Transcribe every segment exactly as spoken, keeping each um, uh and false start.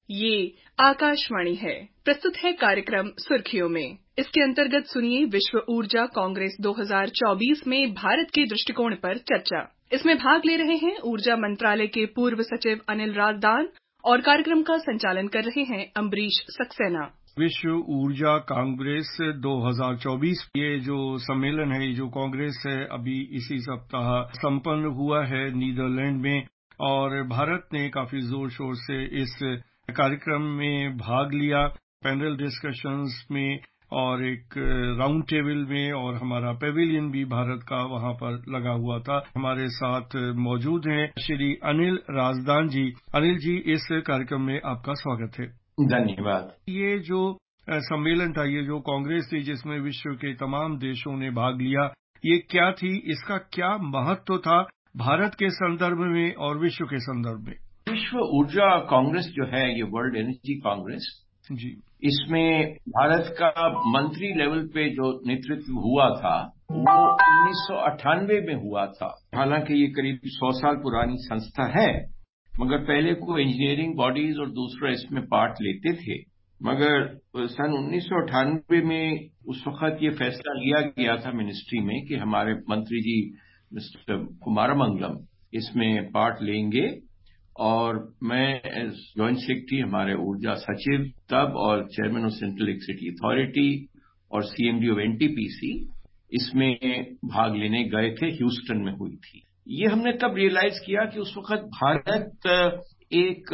ये आकाशवाणी है। प्रस्तुत है कार्यक्रम सुर्खियों में। इसके अंतर्गत सुनिए विश्व ऊर्जा कांग्रेस दो हज़ार चौबीस में भारत के दृष्टिकोण पर चर्चा। इसमें भाग ले रहे हैं ऊर्जा मंत्रालय के पूर्व सचिव अनिल राजदान और कार्यक्रम का संचालन कर रहे हैं अम्बरीश सक्सेना। विश्व ऊर्जा कांग्रेस दो हज़ार चौबीस ये जो सम्मेलन है, ये जो कांग्रेस है, अभी इसी सप्ताह संपन्न हुआ है नीदरलैंड में और भारत ने काफी जोर शोर से इस कार्यक्रम में भाग लिया, पैनल डिस्कशंस में और एक राउंड टेबल में, और हमारा पेविलियन भी भारत का वहां पर लगा हुआ था। हमारे साथ मौजूद हैं श्री अनिल राजदान जी। अनिल जी, इस कार्यक्रम में आपका स्वागत है। धन्यवाद। ये जो सम्मेलन था, ये जो कांग्रेस थी जिसमें विश्व के तमाम देशों ने भाग लिया, ये क्या थी, इसका क्या महत्व था भारत के संदर्भ में और विश्व के संदर्भ में? विश्व ऊर्जा कांग्रेस जो है, ये वर्ल्ड एनर्जी कांग्रेस जी, इसमें भारत का मंत्री लेवल पे जो नेतृत्व हुआ था वो उन्नीस सौ अट्ठानवे में हुआ था। हालांकि ये करीब सौ साल पुरानी संस्था है, मगर पहले को इंजीनियरिंग बॉडीज और दूसरा इसमें पार्ट लेते थे। मगर सन उन्नीस सौ अट्ठानवे में उस वक्त ये फैसला लिया गया था मिनिस्ट्री में कि हमारे मंत्री जी मिस्टर कुमारमंगलम इसमें पार्ट लेंगे, और मैं एज जॉइंट सेक्रेटरी, हमारे ऊर्जा सचिव तब और chairman of central electricity authority और सीएमडी ऑफ एनटीपीसी इसमें भाग लेने गए थे। ह्यूस्टन में हुई थी ये। हमने तब रियलाइज किया कि उस वक्त भारत एक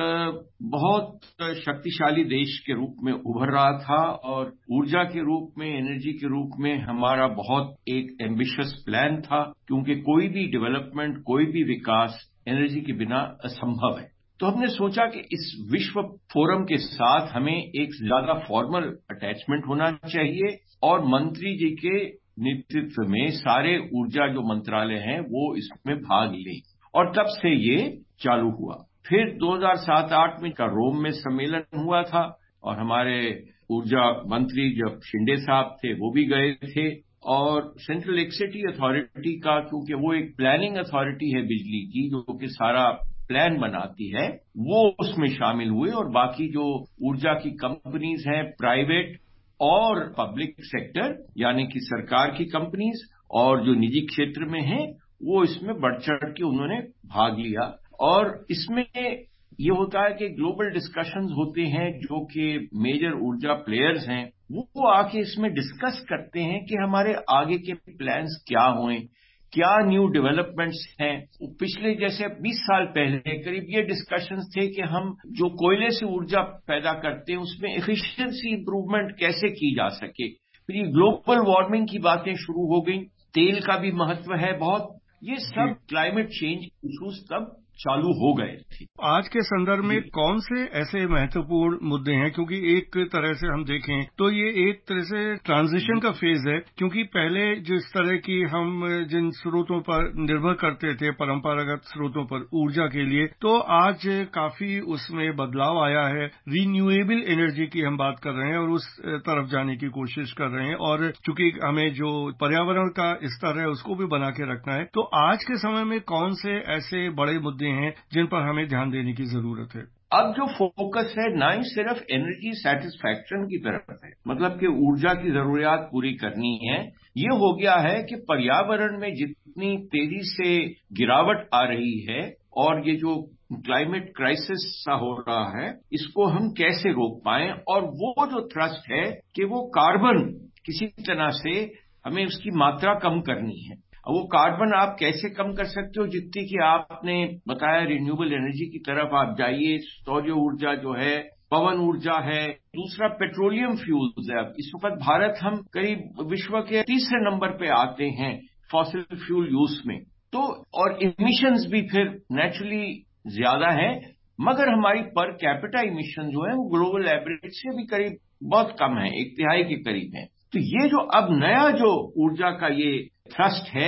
बहुत शक्तिशाली देश के रूप में उभर रहा था और ऊर्जा के रूप में, एनर्जी के रूप में हमारा बहुत एक एम्बिशियस प्लान था, क्योंकि कोई भी डेवलपमेंट, कोई भी विकास एनर्जी के बिना असंभव है। तो हमने सोचा कि इस विश्व फोरम के साथ हमें एक ज्यादा फॉर्मल अटैचमेंट होना चाहिए और मंत्री जी के नेतृत्व में सारे ऊर्जा जो मंत्रालय हैं वो इसमें भाग लें, और तब से ये चालू हुआ। फिर दो हज़ार सात आठ में का रोम में सम्मेलन हुआ था और हमारे ऊर्जा मंत्री जब शिंदे साहब थे वो भी गए थे, और सेंट्रल इलेक्ट्रिसिटी अथॉरिटी का, क्योंकि वो एक प्लानिंग अथॉरिटी है बिजली की जो कि सारा प्लान बनाती है, वो उसमें शामिल हुए, और बाकी जो ऊर्जा की कंपनीज हैं, प्राइवेट और पब्लिक सेक्टर यानी कि सरकार की कंपनीज और जो निजी क्षेत्र में हैं, वो इसमें बढ़ चढ़ के उन्होंने भाग लिया। और इसमें ये होता है कि ग्लोबल डिस्कशंस होते हैं, जो कि मेजर ऊर्जा प्लेयर्स हैं वो आके इसमें डिस्कस करते हैं कि हमारे आगे के प्लान्स क्या हुए, क्या न्यू डेवलपमेंट्स हैं। पिछले जैसे बीस साल पहले करीब ये डिस्कशंस थे कि हम जो कोयले से ऊर्जा पैदा करते हैं उसमें एफिशिएंसी इंप्रूवमेंट कैसे की जा सके। फिर ये ग्लोबल वार्मिंग की बातें शुरू हो गई, तेल का भी महत्व है बहुत। ये सब क्लाइमेट चेंज इश्यूज तब चालू हो गए थे। आज के संदर्भ में कौन से ऐसे महत्वपूर्ण मुद्दे हैं, क्योंकि एक तरह से हम देखें तो ये एक तरह से ट्रांजिशन का फेज है, क्योंकि पहले जिस तरह की हम जिन स्रोतों पर निर्भर करते थे, परंपरागत स्रोतों पर ऊर्जा के लिए, तो आज काफी उसमें बदलाव आया है। रिन्यूएबल एनर्जी की हम बात कर रहे हैं और उस तरफ जाने की कोशिश कर रहे हैं, और चूंकि हमें जो पर्यावरण का स्तर है उसको भी बना के रखना है। तो आज के समय में कौन से ऐसे बड़े मुद्दे हैं जिन पर हमें ध्यान देने की जरूरत है? अब जो फोकस है ना ही सिर्फ एनर्जी सेटिस्फैक्शन की तरफ है, मतलब कि ऊर्जा की जरूरियात पूरी करनी है, ये हो गया है कि पर्यावरण में जितनी तेजी से गिरावट आ रही है और ये जो क्लाइमेट क्राइसिस सा हो रहा है, इसको हम कैसे रोक पाएं। और वो जो थ्रस्ट है कि वो कार्बन किसी तरह से हमें उसकी मात्रा कम करनी है। अब वो कार्बन आप कैसे कम कर सकते हो, जितनी कि आपने बताया रिन्यूएबल एनर्जी की तरफ आप जाइए, सौर ऊर्जा जो है, पवन ऊर्जा है, दूसरा पेट्रोलियम फ्यूल्स है। अब इस वक्त भारत हम करीब विश्व के तीसरे नंबर पे आते हैं फॉसिल फ्यूल यूज में, तो और इमिशंस भी फिर नेचुरली ज्यादा है, मगर हमारी पर कैपिटा इमिशन जो है वो ग्लोबल एवरेज से भी करीब बहुत कम है, एक तिहाई के करीब है। तो ये जो अब नया जो ऊर्जा का ये थ्रस्ट है,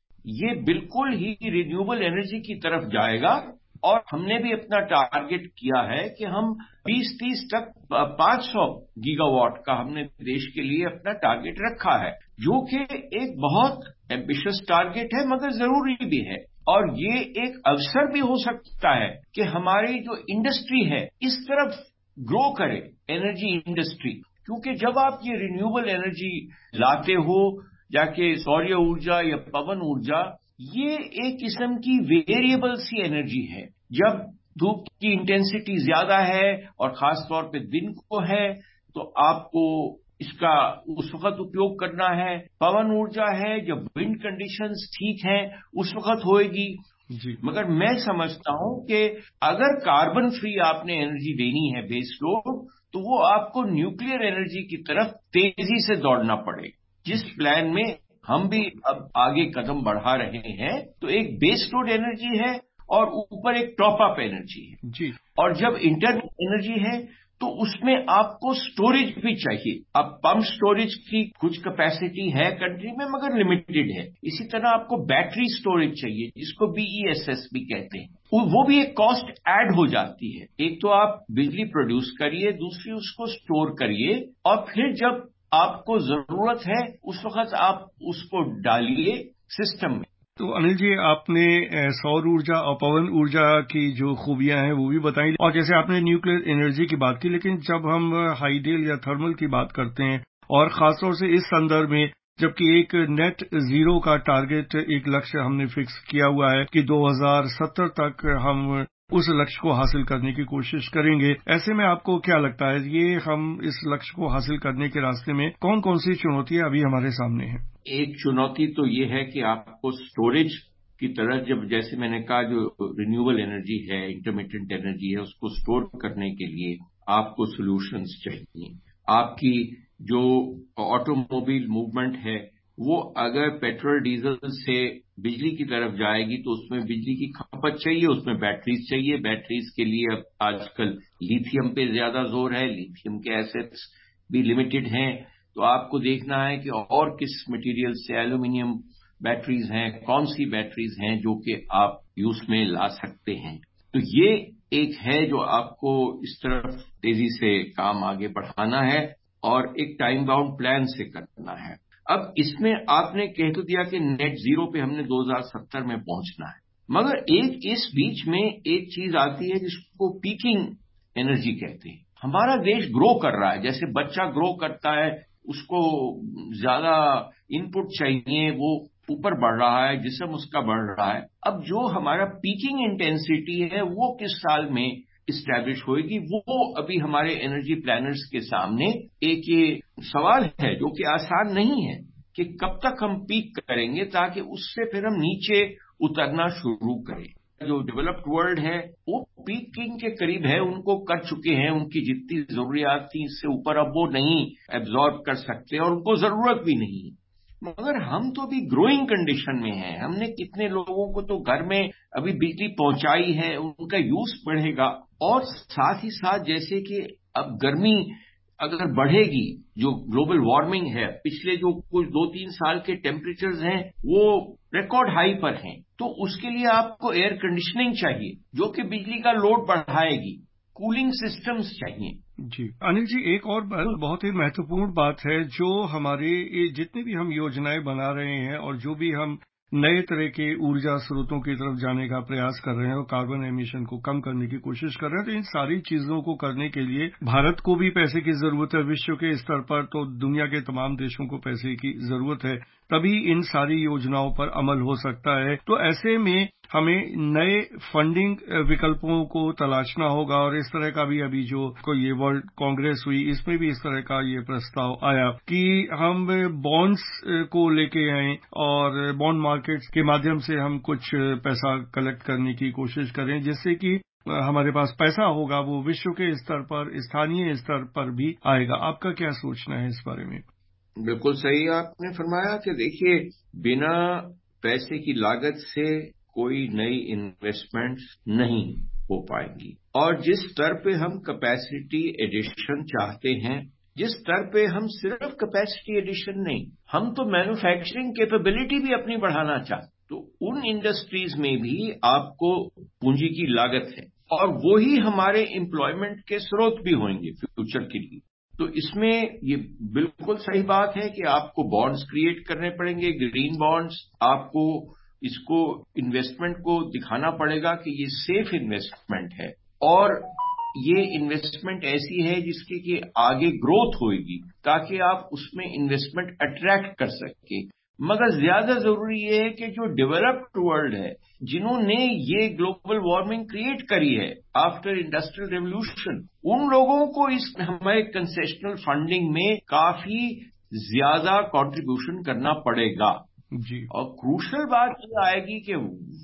ये बिल्कुल ही रिन्यूएबल एनर्जी की तरफ जाएगा, और हमने भी अपना टारगेट किया है कि हम बीस तीस तक पाँच सौ गीगावाट का हमने देश के लिए अपना टारगेट रखा है, जो कि एक बहुत एम्बिशियस टारगेट है मगर जरूरी भी है। और ये एक अवसर भी हो सकता है कि हमारी जो इंडस्ट्री है इस तरफ ग्रो करे एनर्जी इंडस्ट्री, क्योंकि जब आप ये रिन्यूएबल एनर्जी लाते हो, जाके सौर्य ऊर्जा या पवन ऊर्जा, ये एक किस्म की वेरिएबल सी एनर्जी है। जब धूप की इंटेंसिटी ज्यादा है और खास तौर पे दिन को है, तो आपको इसका उस वक्त उपयोग करना है। पवन ऊर्जा है, जब विंड कंडीशंस ठीक हैं उस वक्त होएगी जी। मगर मैं समझता हूं कि अगर कार्बन फ्री आपने एनर्जी देनी है बेस लोड, तो वो आपको न्यूक्लियर एनर्जी की तरफ तेजी से दौड़ना पड़े, जिस प्लान में हम भी अब आगे कदम बढ़ा रहे हैं। तो एक बेस लोड एनर्जी है और ऊपर एक टॉप अप एनर्जी है जी। और जब इंटरनल एनर्जी है तो उसमें आपको स्टोरेज भी चाहिए। अब पंप स्टोरेज की कुछ कैपेसिटी है कंट्री में, मगर लिमिटेड है। इसी तरह आपको बैटरी स्टोरेज चाहिए, जिसको बीईएसएस भी कहते हैं। वो भी एक कॉस्ट ऐड हो जाती है। एक तो आप बिजली प्रोड्यूस करिए, दूसरी उसको स्टोर करिए, और फिर जब आपको जरूरत है उस वक्त आप उसको डालिए सिस्टम में। तो अनिल जी, आपने सौर ऊर्जा और पवन ऊर्जा की जो खूबियां हैं वो भी बताई, और जैसे आपने न्यूक्लियर एनर्जी की बात की, लेकिन जब हम हाइडल या थर्मल की बात करते हैं, और खासतौर से इस संदर्भ में जबकि एक नेट जीरो का टारगेट, एक लक्ष्य हमने फिक्स किया हुआ है कि दो हज़ार सत्तर तक हम उस लक्ष्य को हासिल करने की कोशिश करेंगे, ऐसे में आपको क्या लगता है, ये हम इस लक्ष्य को हासिल करने के रास्ते में कौन कौन सी चुनौतियां अभी हमारे सामने हैं? एक चुनौती तो ये है कि आपको स्टोरेज की तरह, जब जैसे मैंने कहा जो रिन्यूएबल एनर्जी है, इंटरमिटेंट एनर्जी है, उसको स्टोर करने के लिए आपको सॉल्यूशंस चाहिए। आपकी जो ऑटोमोबाइल मूवमेंट है, वो अगर पेट्रोल डीजल से बिजली की तरफ जाएगी तो उसमें बिजली की खपत चाहिए, उसमें बैटरीज चाहिए। बैटरीज के लिए अब आजकल लिथियम पे ज्यादा जोर है, लिथियम के एसेट्स भी लिमिटेड हैं। तो आपको देखना है कि और किस मटेरियल से, एल्यूमिनियम बैटरीज हैं, कौन सी बैटरीज हैं जो कि आप यूज में ला सकते हैं। तो ये एक है जो आपको इस तरफ तेजी से काम आगे बढ़ाना है और एक टाइम बाउंड प्लान से करना है। अब इसमें आपने कह तो दिया कि नेट जीरो पे हमने दो हज़ार सत्तर में पहुंचना है, मगर एक इस बीच में एक चीज आती है जिसको पीकिंग एनर्जी कहते हैं। हमारा देश ग्रो कर रहा है, जैसे बच्चा ग्रो करता है, उसको ज्यादा इनपुट चाहिए, वो ऊपर बढ़ रहा है, जिस्म उसका बढ़ रहा है। अब जो हमारा पीकिंग इंटेंसिटी है वो किस साल में इस्टेब्लिश होगी, वो अभी हमारे एनर्जी प्लानर्स के सामने एक ये सवाल है जो कि आसान नहीं है कि कब तक हम पीक करेंगे ताकि उससे फिर हम नीचे उतरना शुरू करें। जो डेवलप्ड वर्ल्ड है वो पीकिंग के करीब है, उनको कर चुके हैं, उनकी जितनी जरूरियात थी इससे ऊपर अब वो नहीं एब्जॉर्ब कर सकते और उनको जरूरत भी नहीं। मगर हम तो अभी ग्रोइंग कंडीशन में हैं। हमने कितने लोगों को तो घर में अभी बिजली पहुंचाई है, उनका यूज बढ़ेगा। और साथ ही साथ जैसे कि अब गर्मी अगर बढ़ेगी, जो ग्लोबल वार्मिंग है, पिछले जो कुछ दो तीन साल के टेम्परेचर्स हैं वो रिकॉर्ड हाई पर हैं, तो उसके लिए आपको एयर कंडीशनिंग चाहिए जो कि बिजली का लोड बढ़ाएगी, कूलिंग सिस्टम्स चाहिए। जी अनिल जी, एक और बहुत ही महत्वपूर्ण बात है जो हमारे जितनी भी हम योजनाएं बना रहे हैं और जो भी हम नए तरह के ऊर्जा स्रोतों की तरफ जाने का प्रयास कर रहे हैं और कार्बन एमिशन को कम करने की कोशिश कर रहे हैं, तो इन सारी चीजों को करने के लिए भारत को भी पैसे की जरूरत है। विश्व के स्तर पर तो दुनिया के तमाम देशों को पैसे की जरूरत है, तभी इन सारी योजनाओं पर अमल हो सकता है। तो ऐसे में हमें नए फंडिंग विकल्पों को तलाशना होगा, और इस तरह का भी अभी जो को ये वर्ल्ड कांग्रेस हुई, इसमें भी इस तरह का ये प्रस्ताव आया कि हम बॉन्ड्स को लेके आए और बॉन्ड मार्केट्स के माध्यम से हम कुछ पैसा कलेक्ट करने की कोशिश करें, जिससे कि हमारे पास पैसा होगा वो विश्व के स्तर पर, स्थानीय स्तर पर भी आएगा। आपका क्या सोचना है इस बारे में? बिल्कुल सही आपने फरमाया कि देखिए, बिना पैसे की लागत से कोई नई इन्वेस्टमेंट नहीं हो पाएंगी। और जिस स्तर पे हम कैपेसिटी एडिशन चाहते हैं, जिस स्तर पे हम सिर्फ कैपेसिटी एडिशन नहीं, हम तो मैन्युफैक्चरिंग कैपेबिलिटी भी अपनी बढ़ाना चाहते, तो उन इंडस्ट्रीज में भी आपको पूंजी की लागत है और वो ही हमारे एम्प्लॉयमेंट के स्रोत भी होंगे फ्यूचर के लिए। तो इसमें ये बिल्कुल सही बात है कि आपको बॉन्ड्स क्रिएट करने पड़ेंगे, ग्रीन बॉन्ड्स। आपको इसको इन्वेस्टमेंट को दिखाना पड़ेगा कि ये सेफ इन्वेस्टमेंट है। और ये इन्वेस्टमेंट ऐसी है जिसकी कि आगे ग्रोथ होगी ताकि आप उसमें इन्वेस्टमेंट अट्रैक्ट कर सके। मगर ज्यादा जरूरी ये है कि जो डेवलप्ड वर्ल्ड है, जिन्होंने ये ग्लोबल वार्मिंग क्रिएट करी है आफ्टर इंडस्ट्रियल रेवोल्यूशन, उन लोगों को इस हमारे कंसेशनल फंडिंग में काफी ज्यादा कंट्रीब्यूशन करना पड़ेगा जी। और क्रूशल बात ये आएगी कि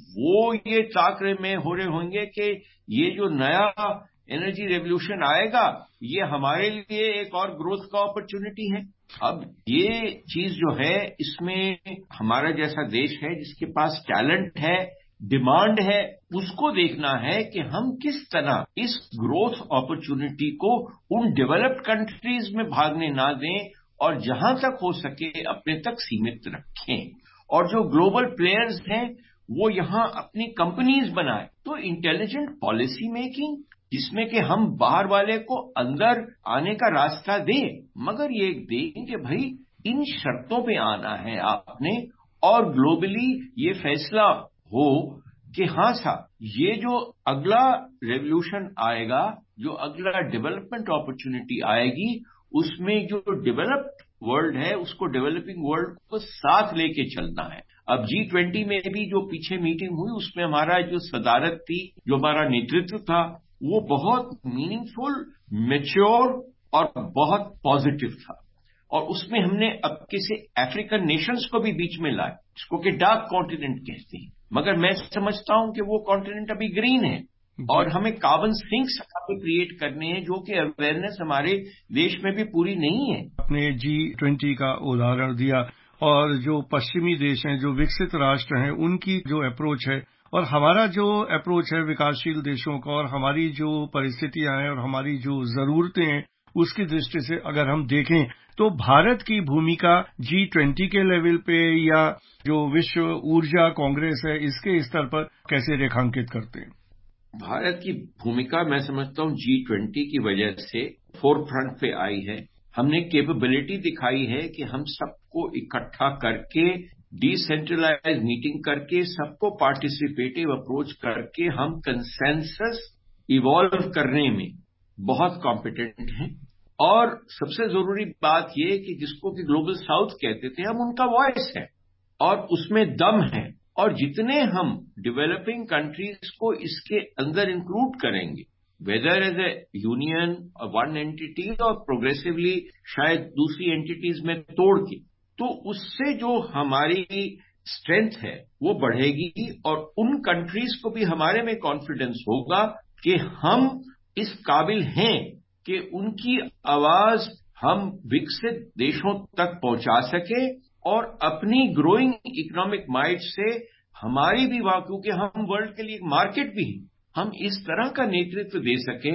वो ये ताकरे में हो रहे होंगे कि ये जो नया एनर्जी रेवोल्यूशन आएगा ये हमारे लिए एक और ग्रोथ का अपॉर्चुनिटी है। अब ये चीज जो है इसमें हमारा जैसा देश है जिसके पास टैलेंट है, डिमांड है, उसको देखना है कि हम किस तरह इस ग्रोथ अपॉर्चुनिटी को उन डेवलप्ड कंट्रीज में भागने ना दें और जहां तक हो सके अपने तक सीमित रखें। और जो ग्लोबल प्लेयर्स हैं वो यहां अपनी कंपनीज बनाए। तो इंटेलिजेंट पॉलिसी मेकिंग जिसमें कि हम बाहर वाले को अंदर आने का रास्ता दें, मगर ये दें कि भाई इन शर्तों पे आना है आपने, और ग्लोबली ये फैसला हो कि हाँ साहब ये जो अगला रेवोल्यूशन आएगा, जो अगला डेवलपमेंट अपॉर्चुनिटी आएगी, उसमें जो डेवलप्ड वर्ल्ड है उसको डेवलपिंग वर्ल्ड को साथ लेके चलना है। अब जी ट्वेंटी में भी जो पीछे मीटिंग हुई उसमें हमारा जो सदारत थी, जो हमारा नेतृत्व था, वो बहुत मीनिंगफुल, मैच्योर और बहुत पॉजिटिव था। और उसमें हमने अब किसी अफ्रीकन नेशंस को भी बीच में लाए, जिसको कि डार्क कॉन्टिनेंट कहते हैं, मगर मैं समझता हूं कि वो कॉन्टिनेंट अभी ग्रीन है और हमें कार्बन सिंक्स क्रिएट करने हैं जो कि अवेयरनेस हमारे देश में भी पूरी नहीं है। आपने जी ट्वेंटी का उदाहरण दिया और जो पश्चिमी देश हैं, जो विकसित राष्ट्र हैं, उनकी जो अप्रोच है और हमारा जो अप्रोच है विकासशील देशों का, और हमारी जो परिस्थितियां हैं और हमारी जो जरूरतें हैं, उसकी दृष्टि से अगर हम देखें तो भारत की भूमिका जी ट्वेंटी के लेवल पे या जो विश्व ऊर्जा कांग्रेस है इसके स्तर पर कैसे रेखांकित करते हैं? भारत की भूमिका मैं समझता हूं जी ट्वेंटी की वजह से फोर फ्रंट पे आई है। हमने कैपेबिलिटी दिखाई है कि हम सबको इकट्ठा करके, डिसेंट्रलाइज मीटिंग करके, सबको पार्टिसिपेटिव अप्रोच करके हम कंसेंसस इवॉल्व करने में बहुत कॉम्पिटेंट हैं। और सबसे जरूरी बात यह कि जिसको कि ग्लोबल साउथ कहते थे, हम उनका वॉइस है और उसमें दम है। और जितने हम डेवलपिंग कंट्रीज को इसके अंदर इंक्लूड करेंगे, वेदर एज ए यूनियन और वन एंटिटी और प्रोग्रेसिवली शायद दूसरी एंटिटीज में तोड़ के, तो उससे जो हमारी स्ट्रेंथ है वो बढ़ेगी और उन कंट्रीज को भी हमारे में कॉन्फिडेंस होगा कि हम इस काबिल हैं कि उनकी आवाज हम विकसित देशों तक पहुंचा सके और अपनी ग्रोइंग इकोनॉमिक माइट से हमारी भी वहां, क्योंकि हम वर्ल्ड के लिए एक मार्केट भी हैं, हम इस तरह का नेतृत्व दे सके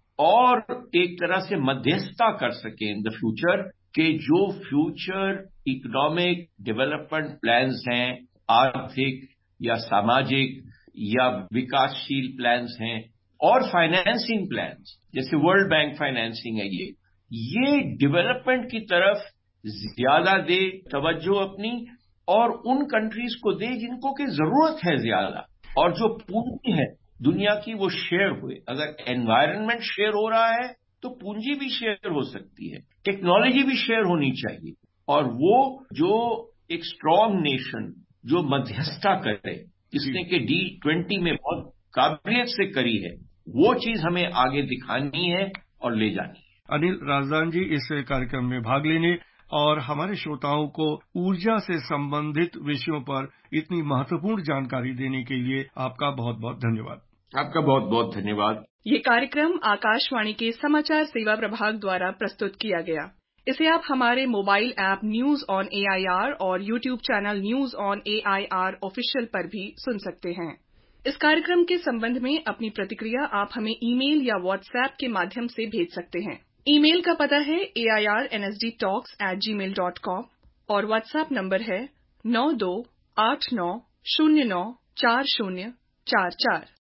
और एक तरह से मध्यस्थता कर सके इन द फ्यूचर के जो फ्यूचर इकोनॉमिक डेवलपमेंट प्लान्स हैं, आर्थिक या सामाजिक या विकासशील प्लान्स हैं और फाइनेंसिंग प्लान्स जैसे वर्ल्ड बैंक फाइनेंसिंग है, ये ये डेवलपमेंट की तरफ ज्यादा दे तवज्जो अपनी और उन कंट्रीज को दे जिनको की जरूरत है ज्यादा। और जो पूंजी है दुनिया की वो शेयर हुए। अगर एनवायरनमेंट शेयर हो रहा है तो पूंजी भी शेयर हो सकती है, टेक्नोलॉजी भी शेयर होनी चाहिए। और वो जो एक स्ट्रांग नेशन जो मध्यस्थता करे, जिसने कि डी ट्वेंटी में बहुत काबिलियत से करी है, वो चीज हमें आगे दिखानी है और ले जानी है। अनिल राजदान जी, इस कार्यक्रम में भाग लेने और हमारे श्रोताओं को ऊर्जा से संबंधित विषयों पर इतनी महत्वपूर्ण जानकारी देने के लिए आपका बहुत बहुत धन्यवाद। आपका बहुत बहुत धन्यवाद। ये कार्यक्रम आकाशवाणी के समाचार सेवा प्रभाग द्वारा प्रस्तुत किया गया। इसे आप हमारे mobile app news on AIR और YouTube channel news on AIR official पर भी सुन सकते हैं। इस कार्यक्रम के संबंध में अपनी प्रतिक्रिया आप हमें ईमेल या व्हाट्सएप के माध्यम से भेज सकते हैं। ईमेल का पता है A I R N S D talks at Gmail dot com और व्हाट्सएप नंबर है नौ दो आठ नौ शून्य नौ चार शून्य चार चार।